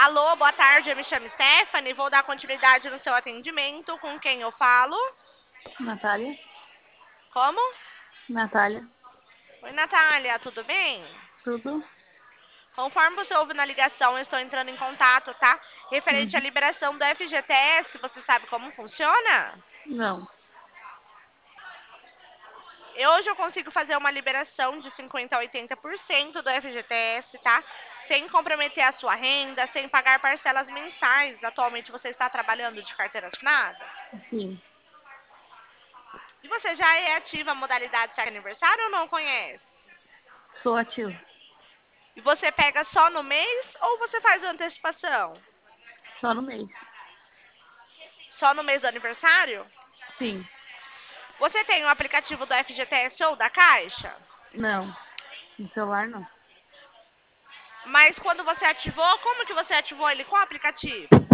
Alô, boa tarde, eu me chamo Stephanie, vou dar continuidade no seu atendimento. Com quem eu falo? Natália? Como? Natália? Oi, Natália, tudo bem? Tudo? Conforme você ouve na ligação, eu estou entrando em contato, tá? Referente à Uhum. liberação do FGTS, você sabe como funciona? Não. E hoje eu consigo fazer uma liberação de 50% a 80% do FGTS, tá? Sem comprometer a sua renda, sem pagar parcelas mensais. Atualmente você está trabalhando de carteira assinada? Sim. E você já é ativa a modalidade Saque Aniversário ou não conhece? Sou ativa. E você pega só no mês ou você faz antecipação? Só no mês. Só no mês do aniversário? Sim. Você tem o aplicativo do FGTS ou da Caixa? Não. No celular, não. Mas quando você ativou, como que você ativou ele? Qual aplicativo?